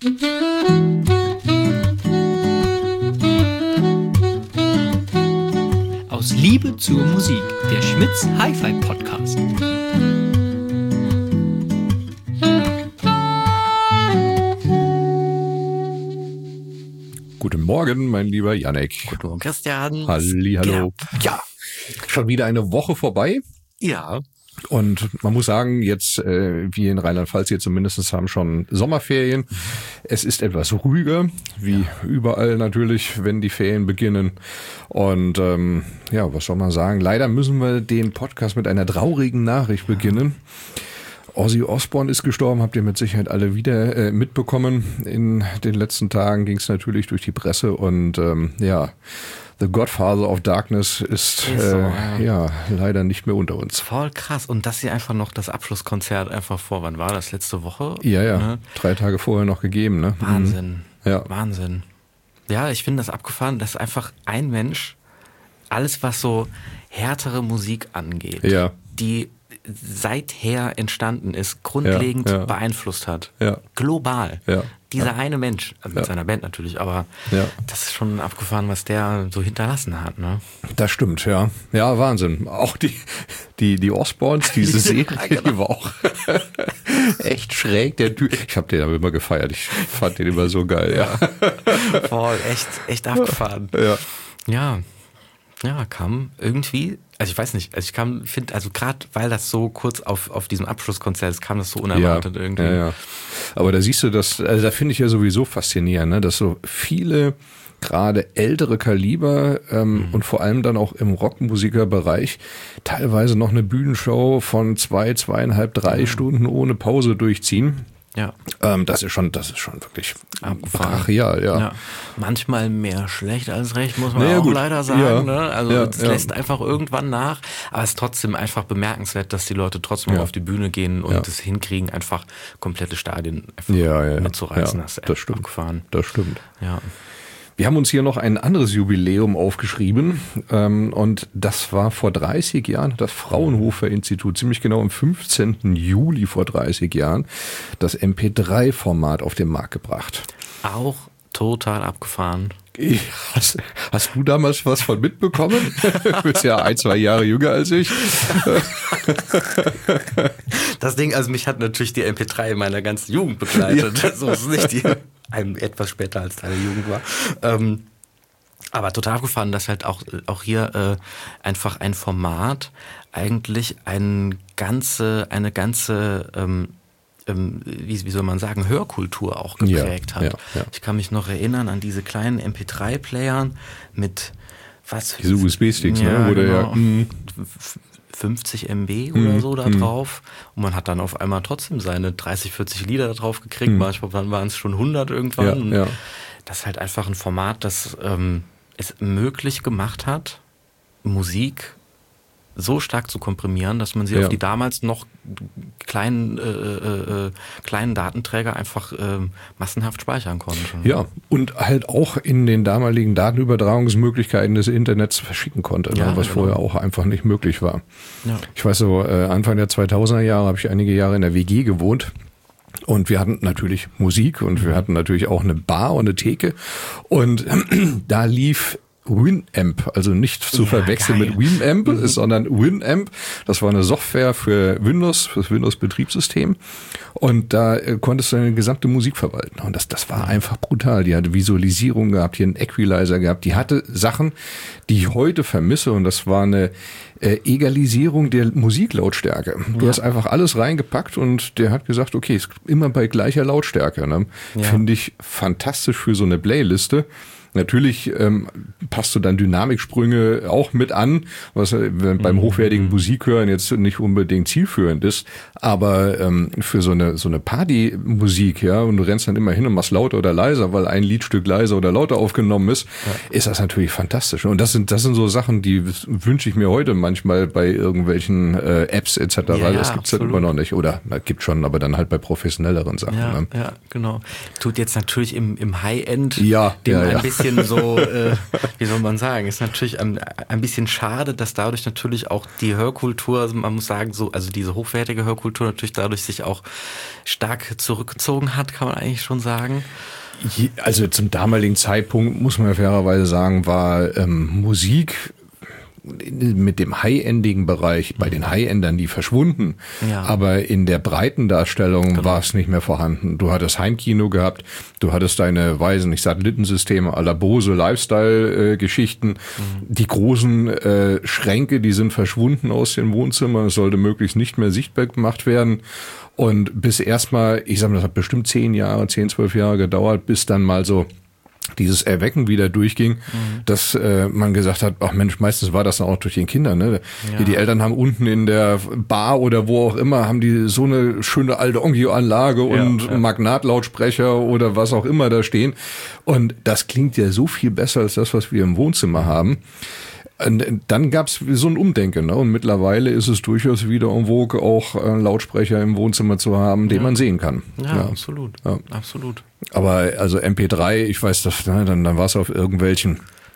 Aus Liebe zur Musik, der Schmitz Hi-Fi Podcast. Guten Morgen, mein lieber Jannik. Guten Morgen, Christian. Hallihallo. Ja, schon wieder eine Woche vorbei. Ja. Und man muss sagen, jetzt, wir in Rheinland-Pfalz hier zumindest haben schon Sommerferien. Es ist etwas ruhiger, wie überall natürlich, wenn die Ferien beginnen. Und ja, was soll man sagen? Leider müssen wir den Podcast mit einer traurigen Nachricht beginnen. Ozzy Osbourne ist gestorben, habt ihr mit Sicherheit alle wieder mitbekommen. In den letzten Tagen ging es natürlich durch die Presse und ja, The Godfather of Darkness ist ja leider nicht mehr unter uns. Voll krass. Und dass sie einfach noch das Abschlusskonzert einfach vor, wann war das, letzte Woche? Ja, ja, ne? 3 Tage vorher noch gegeben, ne? Wahnsinn. Ja. Wahnsinn. Ja, ich finde das abgefahren, dass einfach ein Mensch alles, was so härtere Musik angeht, die seither entstanden ist, grundlegend beeinflusst hat. Ja. Global. Ja. Dieser eine Mensch, also mit seiner Band natürlich, aber das ist schon abgefahren, was der so hinterlassen hat. Ne? Das stimmt, ja. Ja, Wahnsinn. Auch die Osbournes, diese Serie, die war auch echt schräg. Der Typ, ich habe den aber immer gefeiert. Ich fand den immer so geil. Ja. Voll, echt abgefahren. Ja, kam irgendwie, also ich weiß nicht, also ich finde, also gerade weil das so kurz auf diesem Abschlusskonzert ist, kam das so unerwartet irgendwie. Ja. Aber da siehst du das, also da finde ich ja sowieso faszinierend, ne, dass so viele gerade ältere Kaliber und vor allem dann auch im Rockmusikerbereich teilweise noch eine Bühnenshow von 2,5, 3 Stunden ohne Pause durchziehen. Ja. Das ist schon wirklich brachial, ja. Manchmal mehr schlecht als recht, muss man auch leider sagen. Ja. Ne? Also es lässt einfach irgendwann nach, aber es ist trotzdem einfach bemerkenswert, dass die Leute trotzdem auf die Bühne gehen und es hinkriegen, einfach komplette Stadien einfach mitzureißen. Ja, das stimmt. Abgefahren. Das stimmt. Ja. Wir haben uns hier noch ein anderes Jubiläum aufgeschrieben und das war vor 30 Jahren das Fraunhofer Institut, ziemlich genau am 15. Juli vor 30 Jahren, das MP3-Format auf den Markt gebracht. Auch total abgefahren. Hast du damals was von mitbekommen? Du bist ja 1-2 Jahre jünger als ich. Das Ding, also mich hat natürlich die MP3 in meiner ganzen Jugend begleitet. Ja. So ist es nicht etwas später als deine Jugend war. Aber total abgefahren, dass halt auch hier einfach ein Format eigentlich eine ganze wie soll man sagen, Hörkultur auch geprägt hat. Ja. Ich kann mich noch erinnern an diese kleinen MP3-Playern mit diese USB-Sticks, ne? Wo genau, 50 MB oder so da drauf. Und man hat dann auf einmal trotzdem seine 30, 40 Lieder da drauf gekriegt. Manchmal waren es schon 100 irgendwann. Ja. Das ist halt einfach ein Format, das es möglich gemacht hat, Musik so stark zu komprimieren, dass man sie auf die damals noch kleinen Datenträger einfach massenhaft speichern konnte. Ja, und halt auch in den damaligen Datenübertragungsmöglichkeiten des Internets verschicken konnte, was vorher auch einfach nicht möglich war. Ja. Ich weiß so, Anfang der 2000er Jahre habe ich einige Jahre in der WG gewohnt. Und wir hatten natürlich Musik und wir hatten natürlich auch eine Bar und eine Theke. Und da lief Winamp, also nicht zu verwechseln mit Winamp, sondern Winamp. Das war eine Software für Windows, für das Windows-Betriebssystem. Und da konntest du deine gesamte Musik verwalten. Und das war einfach brutal. Die hatte Visualisierung gehabt, hier einen Equalizer gehabt. Die hatte Sachen, die ich heute vermisse. Und das war eine Egalisierung der Musiklautstärke. Du hast einfach alles reingepackt und der hat gesagt, okay, ist immer bei gleicher Lautstärke. Ne? Finde ich fantastisch für so eine Playliste. Natürlich passt du dann Dynamiksprünge auch mit an, was beim hochwertigen Musikhören jetzt nicht unbedingt zielführend ist, aber für so eine Partymusik, ja, und du rennst dann immer hin und machst lauter oder leiser, weil ein Liedstück leiser oder lauter aufgenommen ist, ist das natürlich fantastisch. Und das sind so Sachen, die wünsche ich mir heute manchmal bei irgendwelchen Apps etc. Das gibt's dann immer noch nicht. Oder gibt schon, aber dann halt bei professionelleren Sachen. Ja, ne? Ja, genau. Tut jetzt natürlich im High-End ein bisschen bisschen so, wie soll man sagen, ist natürlich ein bisschen schade, dass dadurch natürlich auch die Hörkultur, also man muss sagen, so, also diese hochwertige Hörkultur natürlich dadurch sich auch stark zurückgezogen hat, kann man eigentlich schon sagen. Also zum damaligen Zeitpunkt, muss man fairerweise sagen, war Musik mit dem high-endigen Bereich bei den High-Endern die verschwunden, aber in der breiten Darstellung war es nicht mehr vorhanden. Du hattest Heimkino gehabt, du hattest deine, weiß nicht, Satellitensysteme à la Bose, Lifestyle-Geschichten. Die großen Schränke, die sind verschwunden aus den Wohnzimmern, es sollte möglichst nicht mehr sichtbar gemacht werden. Und bis erstmal, ich sag mal, das hat bestimmt 10, 12 Jahre gedauert, bis dann mal so dieses Erwecken wieder durchging, dass man gesagt hat, ach Mensch, meistens war das dann auch durch den Kindern. Ne? Ja. Die Eltern haben unten in der Bar oder wo auch immer, haben die so eine schöne alte Onkyo-Anlage und Magnatlautsprecher oder was auch immer da stehen. Und das klingt ja so viel besser als das, was wir im Wohnzimmer haben. Und dann gab es so ein Umdenken, ne? Und mittlerweile ist es durchaus wieder en vogue, auch Lautsprecher im Wohnzimmer zu haben, den man sehen kann. Ja, absolut. Ja. Absolut. Aber also MP3, ich weiß das, ne, dann war es auf irgendwelchen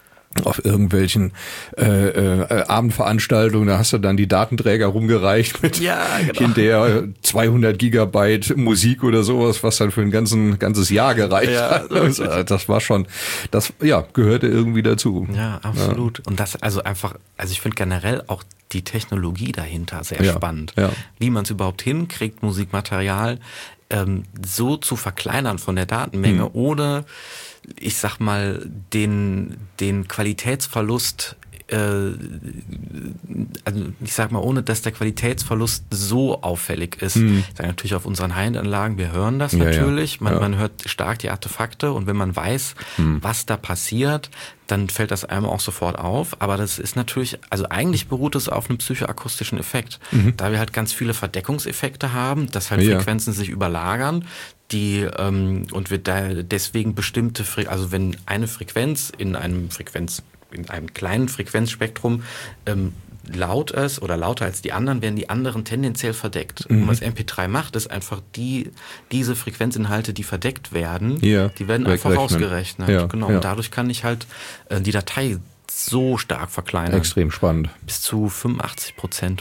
Abendveranstaltungen, da hast du dann die Datenträger rumgereicht mit hinterher 200 Gigabyte Musik oder sowas, was dann für ein ganzes Jahr gereicht hat. Das war schon, das gehörte irgendwie dazu. Ja, absolut. Und das also ich finde generell auch die Technologie dahinter sehr spannend. Ja. Wie man es überhaupt hinkriegt, Musikmaterial so zu verkleinern von der Datenmenge, ohne, ich sag mal, den Qualitätsverlust, also ich sag mal, ohne dass der Qualitätsverlust so auffällig ist. Ich sage natürlich auf unseren High-End-Anlagen, wir hören das natürlich, man hört stark die Artefakte und wenn man weiß, was da passiert, dann fällt das einem auch sofort auf. Aber das ist natürlich, also eigentlich beruht es auf einem psychoakustischen Effekt. Da wir halt ganz viele Verdeckungseffekte haben, dass halt Frequenzen sich überlagern, und wir da deswegen bestimmte, also wenn eine Frequenz in einem kleinen Frequenzspektrum laut ist oder lauter als die anderen, werden die anderen tendenziell verdeckt. Und was MP3 macht, ist einfach diese Frequenzinhalte, die verdeckt werden, die werden einfach ausgerechnet. Ja, genau. Und dadurch kann ich halt die Datei so stark verkleinern. Extrem spannend. Bis zu 85%.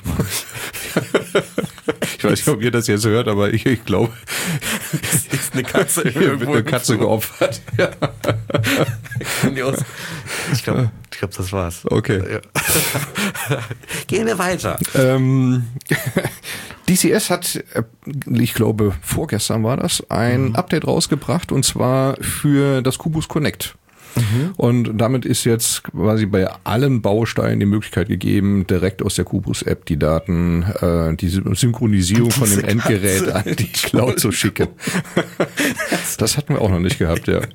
Ich weiß nicht, ob ihr das jetzt hört, aber ich glaube, ist eine Katze irgendwo eine Katze geopfert. Ja. Ich glaube, das war's. Okay. Ja. Gehen wir weiter. DCS hat, ich glaube, vorgestern war das, ein Update rausgebracht und zwar für das Qobuz Connect. Und damit ist jetzt quasi bei allen Bausteinen die Möglichkeit gegeben, direkt aus der Qobuz-App die Daten, die Synchronisierung von dem Endgerät an die Cloud zu schicken. Das hatten wir auch noch nicht gehabt, ja.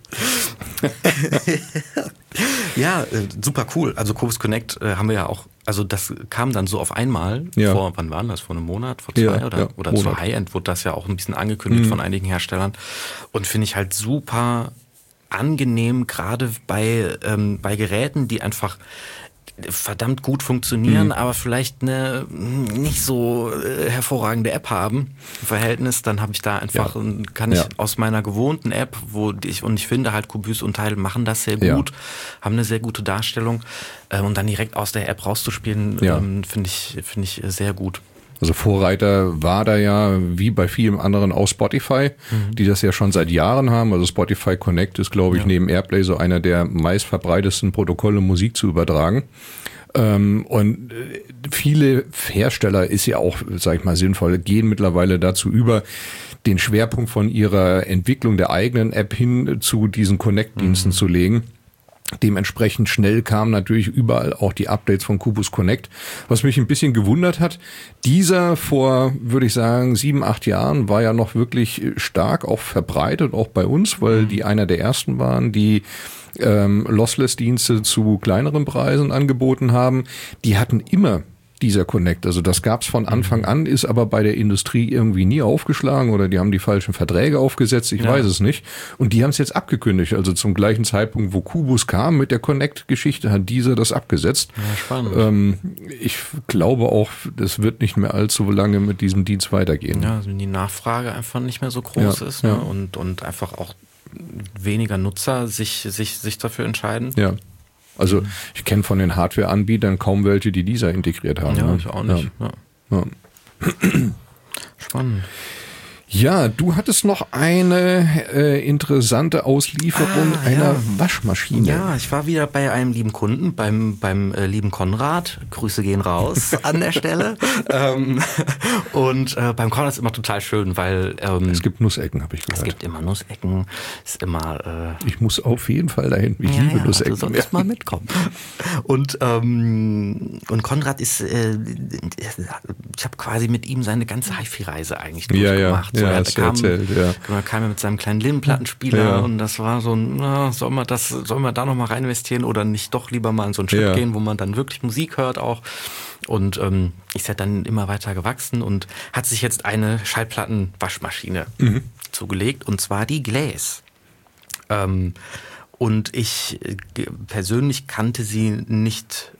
Ja, super cool. Also Qobuz Connect haben wir ja auch, also das kam dann so auf einmal, wann war das? Vor einem Monat, vor 2 oder zur High-End wurde das ja auch ein bisschen angekündigt von einigen Herstellern und finde ich halt super angenehm, gerade bei Geräten, die einfach verdammt gut funktionieren, aber vielleicht eine nicht so hervorragende App haben im Verhältnis, dann habe ich da einfach, kann ich aus meiner gewohnten App, ich finde halt Qobuz und Tidal machen das sehr gut, haben eine sehr gute Darstellung und dann direkt aus der App rauszuspielen, finde ich sehr gut. Also Vorreiter war da ja, wie bei vielen anderen, auch Spotify, die das ja schon seit Jahren haben. Also Spotify Connect ist, glaube ich, neben Airplay so einer der meistverbreitesten Protokolle, Musik zu übertragen. Und viele Hersteller ist ja auch, sag ich mal, sinnvoll, gehen mittlerweile dazu über, den Schwerpunkt von ihrer Entwicklung der eigenen App hin zu diesen Connect-Diensten zu legen. Dementsprechend schnell kamen natürlich überall auch die Updates von Qobuz Connect. Was mich ein bisschen gewundert hat, dieser vor, würde ich sagen, 7, 8 Jahren war ja noch wirklich stark auch verbreitet, auch bei uns, weil die einer der ersten waren, die Lossless-Dienste zu kleineren Preisen angeboten haben. Die hatten immer dieser Connect. Also das gab's von Anfang an, ist aber bei der Industrie irgendwie nie aufgeschlagen oder die haben die falschen Verträge aufgesetzt, ich weiß es nicht. Und die haben es jetzt abgekündigt. Also zum gleichen Zeitpunkt, wo Qobuz kam mit der Connect-Geschichte, hat dieser das abgesetzt. Ja, spannend. Ich glaube auch, das wird nicht mehr allzu lange mit diesem Dienst weitergehen. Ja, also wenn die Nachfrage einfach nicht mehr so groß ist, ne? Und einfach auch weniger Nutzer sich dafür entscheiden. Ja. Also ich kenne von den Hardware-Anbietern kaum welche, die dieser integriert haben. Ja, ich auch nicht. Ja. Spannend. Ja, du hattest noch eine interessante Auslieferung einer Waschmaschine. Ja, ich war wieder bei einem lieben Kunden, beim lieben Konrad. Grüße gehen raus an der Stelle. Und beim Konrad ist immer total schön, weil... es gibt Nussecken, habe ich gehört. Es gibt immer Nussecken. Ist immer... ich muss auf jeden Fall dahin. Ich liebe Nussecken. Du solltest mal mitkommen. Und Konrad ist... ich habe quasi mit ihm seine ganze HiFi-Reise eigentlich durchgemacht. Ja, er kam ja mit seinem kleinen Lin-Plattenspieler und das war so ein, soll man da noch mal rein investieren oder nicht doch lieber mal in so einen Schritt gehen, wo man dann wirklich Musik hört auch. Und ist ja dann immer weiter gewachsen und hat sich jetzt eine Schallplattenwaschmaschine zugelegt, und zwar die Glaze. Und ich persönlich kannte sie nicht.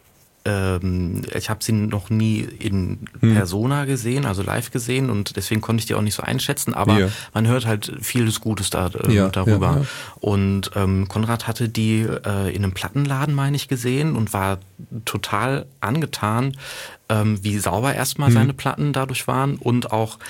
Ich habe sie noch nie in Persona gesehen, also live gesehen, und deswegen konnte ich die auch nicht so einschätzen, aber man hört halt vieles Gutes darüber. Ja. Und Konrad hatte die in einem Plattenladen, meine ich, gesehen und war total angetan, wie sauber erstmal seine Platten dadurch waren und auch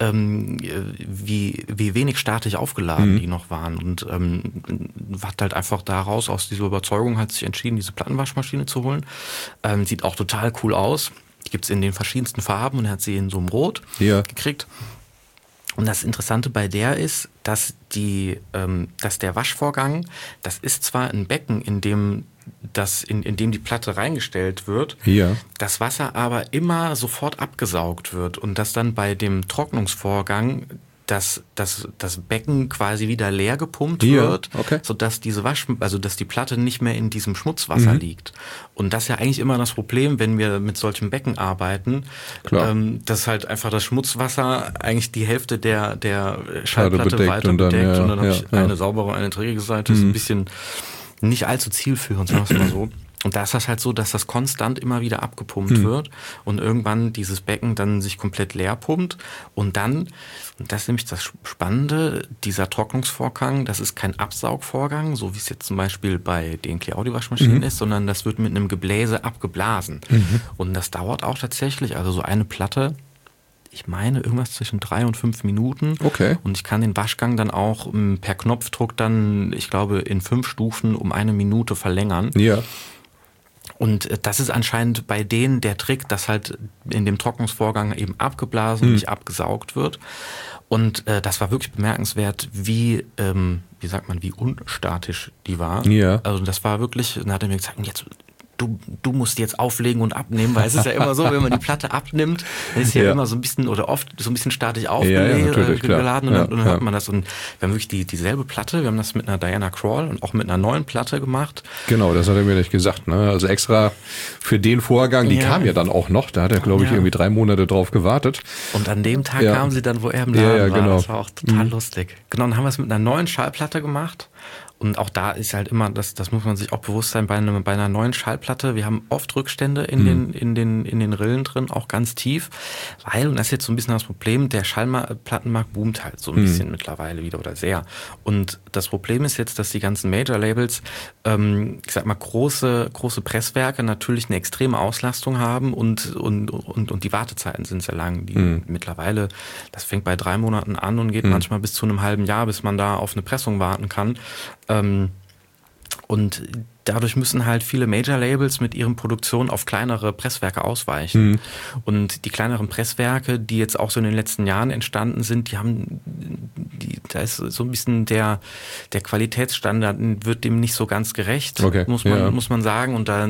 wie wenig statisch aufgeladen die noch waren, und hat halt einfach daraus, aus dieser Überzeugung, hat sich entschieden, diese Plattenwaschmaschine zu holen. Sieht auch total cool aus. Die gibt's in den verschiedensten Farben und er hat sie in so einem Rot gekriegt. Und das Interessante bei der ist, dass der Waschvorgang, das ist zwar ein Becken, in dem die Platte reingestellt wird, das Wasser aber immer sofort abgesaugt wird und dass dann bei dem Trocknungsvorgang das Becken quasi wieder leer gepumpt wird, sodass dass die Platte nicht mehr in diesem Schmutzwasser liegt. Und das ist ja eigentlich immer das Problem, wenn wir mit solchen Becken arbeiten, dass halt einfach das Schmutzwasser eigentlich die Hälfte der Schallplatte weiter bedeckt und dann habe ich eine saubere und eine dreckige Seite. Das ist ein bisschen nicht allzu zielführend, sagen wir es mal so. Und da ist das halt so, dass das konstant immer wieder abgepumpt wird und irgendwann dieses Becken dann sich komplett leer pumpt und dann, und das ist nämlich das Spannende, dieser Trocknungsvorgang, das ist kein Absaugvorgang, so wie es jetzt zum Beispiel bei den Clear-Audio-Waschmaschinen ist, sondern das wird mit einem Gebläse abgeblasen. Und das dauert auch tatsächlich, also so eine Platte, ich meine, irgendwas zwischen 3 und 5 Minuten. Okay. Und ich kann den Waschgang dann auch per Knopfdruck dann, ich glaube, in 5 Stufen um 1 Minute verlängern. Ja. Und das ist anscheinend bei denen der Trick, dass halt in dem Trocknungsvorgang eben abgeblasen und nicht abgesaugt wird. Und das war wirklich bemerkenswert, wie unstatisch die war. Ja. Also das war wirklich, dann hat er mir gesagt, jetzt du musst jetzt auflegen und abnehmen, weil es ist ja immer so, wenn man die Platte abnimmt, dann ist ja immer so ein bisschen oder oft so ein bisschen statisch aufgeladen und dann hört man das. Und wir haben wirklich dieselbe Platte, wir haben das mit einer Diana Krall und auch mit einer neuen Platte gemacht. Genau, das hat er mir nicht gesagt. Ne? Also extra für den Vorgang, die kam ja dann auch noch, da hat er, glaube ich, irgendwie 3 Monate drauf gewartet. Und an dem Tag kam sie dann, wo er im Laden war. Genau. Das war auch total lustig. Genau, dann haben wir es mit einer neuen Schallplatte gemacht. Und auch da ist halt immer, das muss man sich auch bewusst sein, bei einer neuen Schallplatte, wir haben oft Rückstände in den Rillen drin, auch ganz tief, weil, und das ist jetzt so ein bisschen das Problem, der Schallplattenmarkt boomt halt so ein bisschen mittlerweile wieder oder sehr. Und das Problem ist jetzt, dass die ganzen Major-Labels, ich sag mal, große Presswerke natürlich eine extreme Auslastung haben und die Wartezeiten sind sehr lang. Die mittlerweile, das fängt bei 3 Monaten an und geht manchmal bis zu einem halben Jahr, bis man da auf eine Pressung warten kann. Und dadurch müssen halt viele Major-Labels mit ihren Produktionen auf kleinere Presswerke ausweichen. Und die kleineren Presswerke, die jetzt auch so in den letzten Jahren entstanden sind, da ist so ein bisschen der Qualitätsstandard wird dem nicht so ganz gerecht, muss man sagen. Und da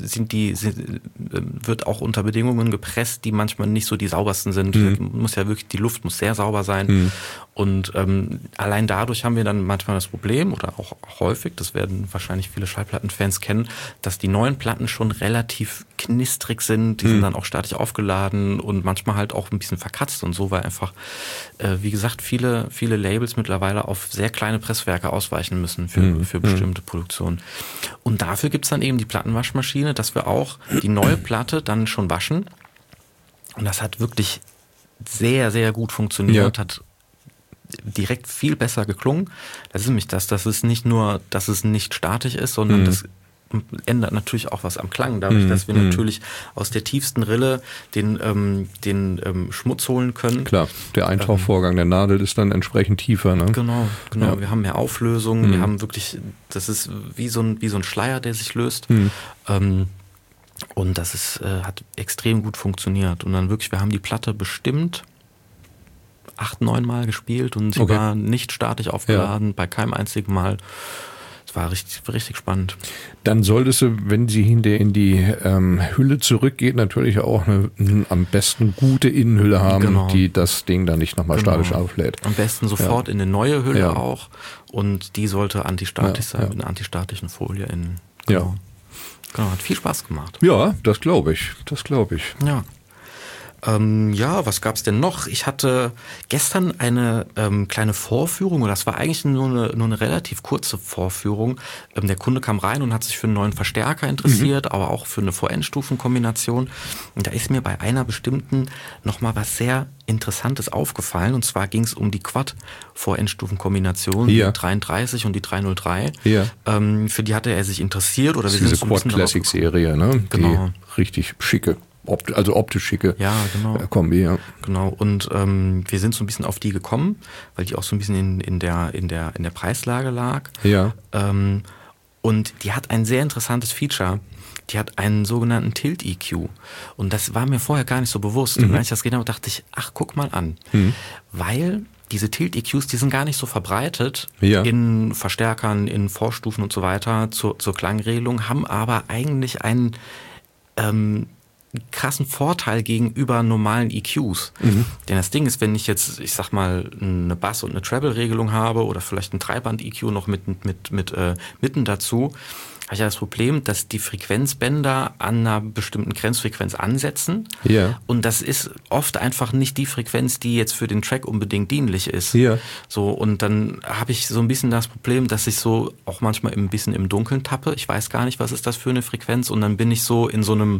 wird auch unter Bedingungen gepresst, die manchmal nicht so die saubersten sind. Die Luft muss sehr sauber sein. Und allein dadurch haben wir dann manchmal das Problem, oder auch häufig, das werden wahrscheinlich viele Schallplattenfans kennen, dass die neuen Platten schon relativ knistrig sind, die sind dann auch statisch aufgeladen und manchmal halt auch ein bisschen verkratzt und so, weil einfach, wie gesagt, viele Labels mittlerweile auf sehr kleine Presswerke ausweichen müssen für bestimmte Produktionen. Und dafür gibt's dann eben die Plattenwaschmaschine, dass wir auch die neue Platte dann schon waschen. Und das hat wirklich sehr, sehr gut funktioniert, hat direkt viel besser geklungen. Das ist nämlich dass es nicht nur, dass es nicht statisch ist, sondern das ändert natürlich auch was am Klang, dadurch, dass wir natürlich aus der tiefsten Rille den Schmutz holen können. Klar, der Eintauchvorgang der Nadel ist dann entsprechend tiefer. Ne? Genau. Ja. Wir haben mehr Auflösung, wir haben wirklich, das ist wie so ein Schleier, der sich löst. Und das hat extrem gut funktioniert. Und dann wirklich, wir haben die Platte bestimmt 8-9 Mal gespielt und sie war nicht statisch aufgeladen, bei keinem einzigen Mal. War richtig spannend. Dann solltest du, wenn sie hinterher in die Hülle zurückgeht, natürlich auch eine am besten gute Innenhülle haben, die das Ding dann nicht nochmal statisch auflädt. Am besten sofort in eine neue Hülle auch. Und die sollte antistatisch sein, mit einer antistatischen Folie innen. Genau, hat viel Spaß gemacht. Ja, das glaube ich. Ja. Was gab's denn noch? Ich hatte gestern eine kleine Vorführung, und das war eigentlich nur eine relativ kurze Vorführung. Der Kunde kam rein und hat sich für einen neuen Verstärker interessiert, aber auch für eine Vorendstufenkombination. Und da ist mir bei einer bestimmten nochmal was sehr Interessantes aufgefallen. Und zwar ging es um die Quad-Vorendstufenkombination, die 33 und die 303. Für die hatte er sich interessiert. Oder das ist diese Quad-Classic-Serie, ne? Genau. Die richtig schicke. Also optisch schicke Kombi, ja. Genau, und wir sind so ein bisschen auf die gekommen, weil die auch so ein bisschen in der Preislage lag. Ja. Und die hat ein sehr interessantes Feature. Die hat einen sogenannten Tilt-EQ. Und das war mir vorher gar nicht so bewusst. Und als ich das gesehen habe, dachte ich, ach, guck mal an. Weil diese Tilt-EQs, die sind gar nicht so verbreitet in Verstärkern, in Vorstufen und so weiter zur Klangregelung, haben aber eigentlich einen krassen Vorteil gegenüber normalen EQs. Denn das Ding ist, wenn ich jetzt, ich sag mal, eine Bass- und eine Treble-Regelung habe oder vielleicht ein Dreiband-EQ noch mit mitten dazu, habe ich ja das Problem, dass die Frequenzbänder an einer bestimmten Grenzfrequenz ansetzen. Und das ist oft einfach nicht die Frequenz, die jetzt für den Track unbedingt dienlich ist. So, und dann habe ich so ein bisschen das Problem, dass ich so auch manchmal ein bisschen im Dunkeln tappe. Ich weiß gar nicht, was ist das für eine Frequenz. Und dann bin ich so in so einem,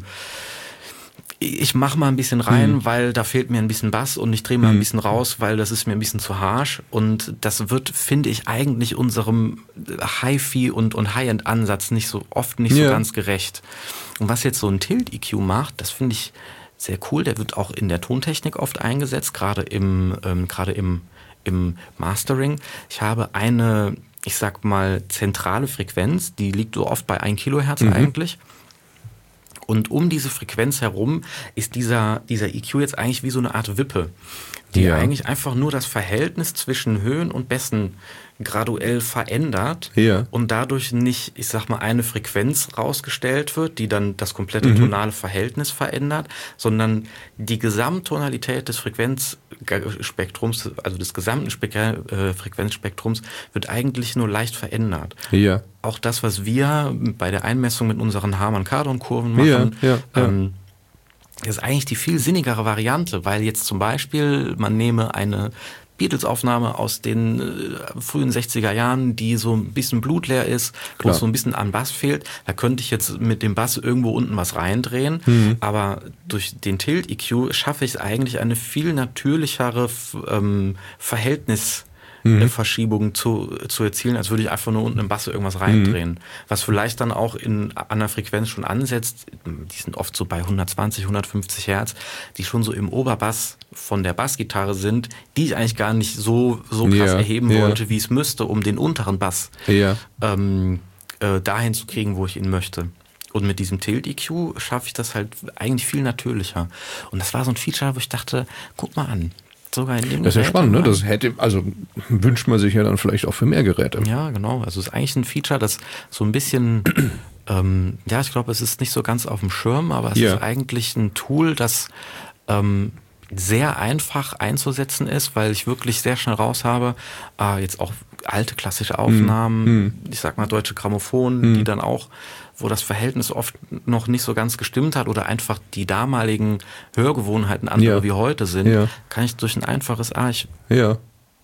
ich mache mal ein bisschen rein, weil da fehlt mir ein bisschen Bass, und ich drehe mal ein bisschen raus, weil das ist mir ein bisschen zu harsch. Und das wird, finde ich, eigentlich unserem Hi-Fi und High-End-Ansatz nicht so ganz gerecht. Und was jetzt so ein Tilt-EQ macht, das finde ich sehr cool. Der wird auch in der Tontechnik oft eingesetzt, gerade im Mastering. Ich habe eine, ich sag mal, zentrale Frequenz, die liegt so oft bei 1 Kilohertz eigentlich. Und um diese Frequenz herum ist dieser EQ jetzt eigentlich wie so eine Art Wippe, die eigentlich einfach nur das Verhältnis zwischen Höhen und Bässen graduell verändert und dadurch nicht, ich sag mal, eine Frequenz rausgestellt wird, die dann das komplette tonale Verhältnis verändert, sondern die Gesamttonalität des Frequenzspektrums, also des gesamten Frequenzspektrums, wird eigentlich nur leicht verändert. Auch das, was wir bei der Einmessung mit unseren Harman-Kardon-Kurven machen, ist eigentlich die viel sinnigere Variante, weil jetzt zum Beispiel man nehme eine Beatles-Aufnahme aus den frühen 60er Jahren, die so ein bisschen blutleer ist, wo es so ein bisschen an Bass fehlt. Da könnte ich jetzt mit dem Bass irgendwo unten was reindrehen, aber durch den Tilt-EQ schaffe ich eigentlich eine viel natürlichere Verhältnisverschiebung zu erzielen, als würde ich einfach nur unten im Bass irgendwas reindrehen. Was vielleicht dann auch an der Frequenz schon ansetzt, die sind oft so bei 120, 150 Hertz, die schon so im Oberbass von der Bassgitarre sind, die ich eigentlich gar nicht so krass erheben wollte, wie es müsste, um den unteren Bass dahin zu kriegen, wo ich ihn möchte. Und mit diesem Tilt-EQ schaffe ich das halt eigentlich viel natürlicher. Und das war so ein Feature, wo ich dachte, guck mal an. Sogar in dem das ist ja spannend, ne? Das wünscht man sich ja dann vielleicht auch für mehr Geräte. Ja, genau. Also es ist eigentlich ein Feature, das so ein bisschen, ich glaube, es ist nicht so ganz auf dem Schirm, aber es ist eigentlich ein Tool, das sehr einfach einzusetzen ist, weil ich wirklich sehr schnell raus habe, jetzt auch alte klassische Aufnahmen, ich sag mal deutsche Grammophon, die dann auch, wo das Verhältnis oft noch nicht so ganz gestimmt hat oder einfach die damaligen Hörgewohnheiten andere wie heute sind, kann ich durch ein einfaches Ja,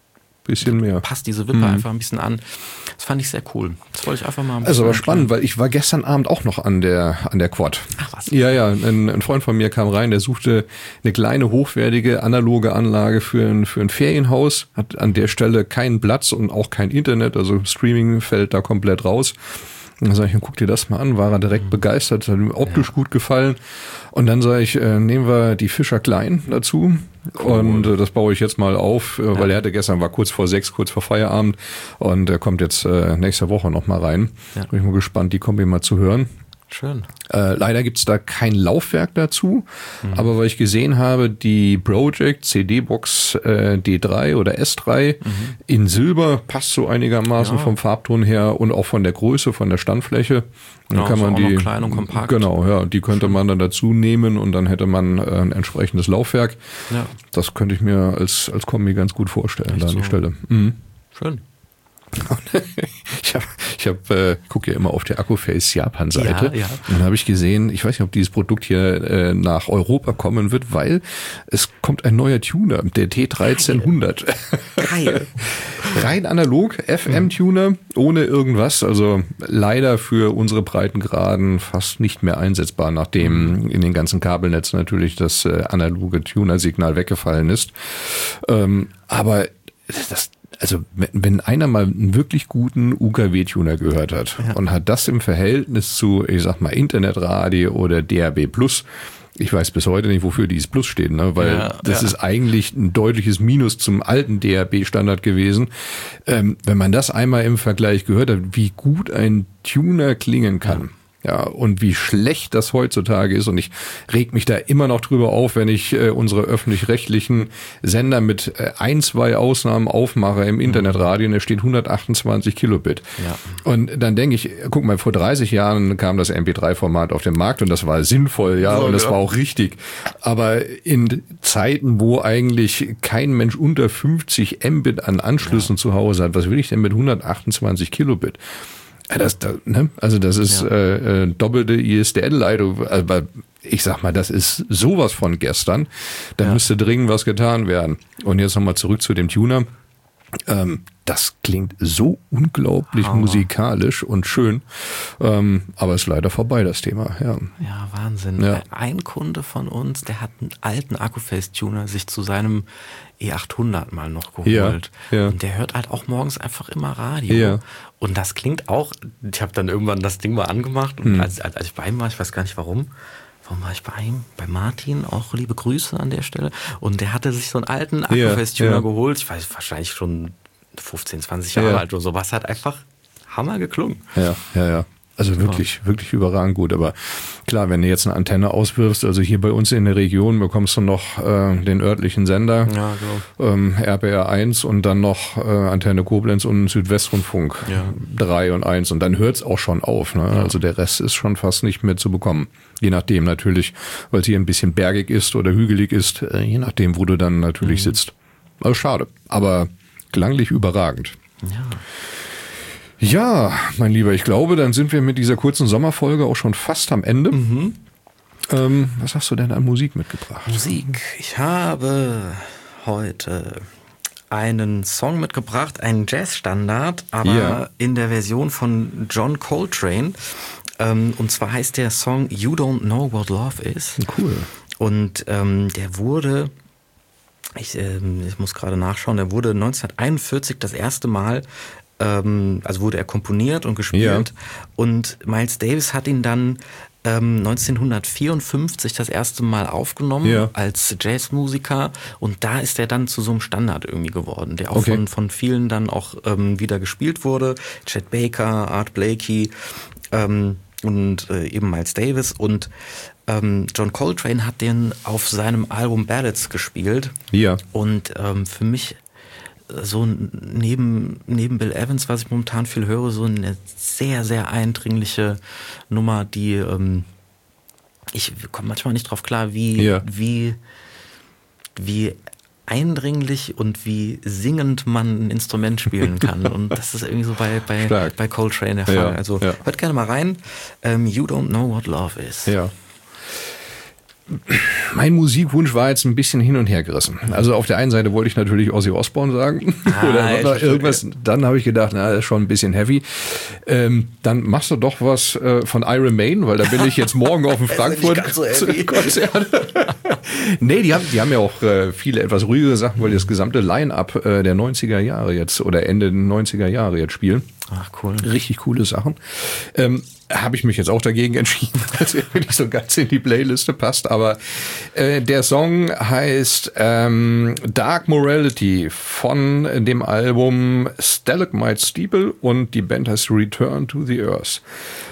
bisschen mehr. Passt diese Wippe einfach ein bisschen an. Das fand ich sehr cool. Das wollte ich einfach mal ein bisschen. Also aber spannend, weil ich war gestern Abend auch noch an der Quad. Ach was? Ja, ein Freund von mir kam rein, der suchte eine kleine, hochwertige, analoge Anlage für ein Ferienhaus, hat an der Stelle keinen Platz und auch kein Internet, also Streaming fällt da komplett raus. Und dann sage ich, guck dir das mal an, war er direkt begeistert, hat ihm optisch gut gefallen. Und dann sage ich, nehmen wir die Fischer Klein dazu. Cool. Und das baue ich jetzt mal auf, weil war kurz vor 6, kurz vor Feierabend. Und er kommt jetzt nächste Woche noch mal rein. Ja. Bin ich mal gespannt, die Kombi mal zu hören. Schön. Leider gibt's da kein Laufwerk dazu, aber weil ich gesehen habe, die Project CD-Box D3 oder S3 in Silber passt so einigermaßen vom Farbton her und auch von der Größe, von der Standfläche. Dann kann man die klein und kompakt. Genau, ja, die könnte man dann dazu nehmen und dann hätte man ein entsprechendes Laufwerk. Ja. Das könnte ich mir als Kombi ganz gut vorstellen. Echt da an die Stelle. Schön. Ich gucke ja immer auf der Accuface Japan-Seite. Ja. Und dann habe ich gesehen, ich weiß nicht, ob dieses Produkt hier nach Europa kommen wird, weil es kommt ein neuer Tuner, der T1300. Geil. Rein analog, FM-Tuner, ohne irgendwas. Also leider für unsere Breitengraden fast nicht mehr einsetzbar, nachdem in den ganzen Kabelnetzen natürlich das analoge Tuner-Signal weggefallen ist. Aber also wenn einer mal einen wirklich guten UKW-Tuner gehört hat und hat das im Verhältnis zu, ich sag mal, Internetradio oder DAB+, ich weiß bis heute nicht, wofür dieses Plus steht, ne? Weil das ist eigentlich ein deutliches Minus zum alten DAB-Standard gewesen. Wenn man das einmal im Vergleich gehört hat, wie gut ein Tuner klingen kann. Ja, und wie schlecht das heutzutage ist. Und ich reg mich da immer noch drüber auf, wenn ich unsere öffentlich-rechtlichen Sender mit 2 Ausnahmen aufmache im Internetradio und da steht 128 Kilobit. Ja. Und dann denke ich, guck mal, vor 30 Jahren kam das MP3-Format auf den Markt und das war sinnvoll, und das war auch richtig. Aber in Zeiten, wo eigentlich kein Mensch unter 50 Mbit an Anschlüssen zu Hause hat, was will ich denn mit 128 Kilobit? Also das ist doppelte ISDN-Leitung. Aber ich sag mal, das ist sowas von gestern. Da müsste dringend was getan werden. Und jetzt nochmal zurück zu dem Tuner. Das klingt so unglaublich musikalisch und schön. Aber ist leider vorbei, das Thema. Ja, Wahnsinn. Ja. Ein Kunde von uns, der hat einen alten Accuface-Tuner sich zu seinem E800 mal noch geholt. Ja. Und der hört halt auch morgens einfach immer Radio. Ja. Und das klingt auch, ich habe dann irgendwann das Ding mal angemacht und als ich bei ihm war, ich weiß gar nicht warum war ich bei ihm? Bei Martin, auch liebe Grüße an der Stelle. Und der hatte sich so einen alten Accuface-Tuner geholt, ich weiß, wahrscheinlich schon 15, 20 Jahre alt oder so, was hat einfach Hammer geklungen. Ja. Also wirklich überragend gut. Aber klar, wenn du jetzt eine Antenne auswirfst, also hier bei uns in der Region bekommst du noch den örtlichen Sender, RBR 1 und dann noch Antenne Koblenz und Südwestrundfunk 3 und 1 und dann hört es auch schon auf. Ne? Ja. Also der Rest ist schon fast nicht mehr zu bekommen. Je nachdem natürlich, weil es hier ein bisschen bergig ist oder hügelig ist, je nachdem, wo du dann natürlich sitzt. Also schade, aber klanglich überragend. Ja, mein Lieber, ich glaube, dann sind wir mit dieser kurzen Sommerfolge auch schon fast am Ende. Was hast du denn an Musik mitgebracht? Musik. Ich habe heute einen Song mitgebracht, einen Jazzstandard, aber in der Version von John Coltrane. Und zwar heißt der Song You Don't Know What Love Is. Cool. Und der wurde, ich muss gerade nachschauen, der wurde 1941 das erste Mal also wurde er komponiert und gespielt und Miles Davis hat ihn dann 1954 das erste Mal aufgenommen als Jazzmusiker und da ist er dann zu so einem Standard irgendwie geworden, der auch von vielen dann auch wieder gespielt wurde. Chet Baker, Art Blakey und eben Miles Davis und John Coltrane hat den auf seinem Album Ballads gespielt und für mich so neben Bill Evans, was ich momentan viel höre, so eine sehr, sehr eindringliche Nummer, die ich komme manchmal nicht drauf klar, wie eindringlich und wie singend man ein Instrument spielen kann. Und das ist irgendwie so bei Coltrane der Fall. Also hört gerne mal rein. You Don't Know What Love Is. Ja. Mein Musikwunsch war jetzt ein bisschen hin und her gerissen. Also auf der einen Seite wollte ich natürlich Ozzy Osbourne sagen oder irgendwas. Dann habe ich gedacht, na, das ist schon ein bisschen heavy. Dann machst du doch was von Iron Maiden, weil da bin ich jetzt morgen auf dem Frankfurt-Konzert. Nee, die haben ja auch viele etwas ruhigere Sachen, weil die das gesamte Line-Up der 90er Jahre jetzt oder Ende der 90er Jahre jetzt spielen. Ach, cool. Richtig coole Sachen. Habe ich mich jetzt auch dagegen entschieden, dass er nicht so ganz in die Playliste passt. Aber der Song heißt Dark Morality von dem Album Stalagmite Steeple und die Band heißt Return to the Earth.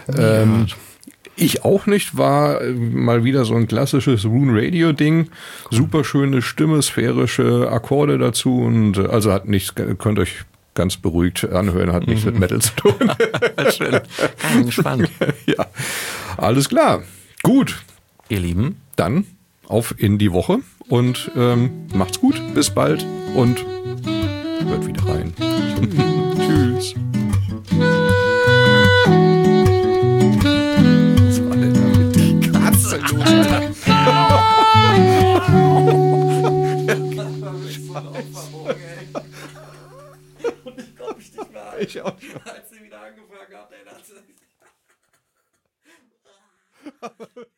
Ich auch nicht, war mal wieder so ein klassisches Rune Radio Ding. Super schöne Stimme, sphärische Akkorde dazu und also hat nichts, könnt euch ganz beruhigt anhören, hat nichts mit Metal zu tun. Schön. Bin gespannt. Ja, alles klar. Gut. Ihr Lieben. Dann auf in die Woche und macht's gut. Bis bald und hört wieder rein. Tschüss. Was war denn da mit der Katze los, Alter? Ich auch schon. Als sie wieder angefangen hat, ey,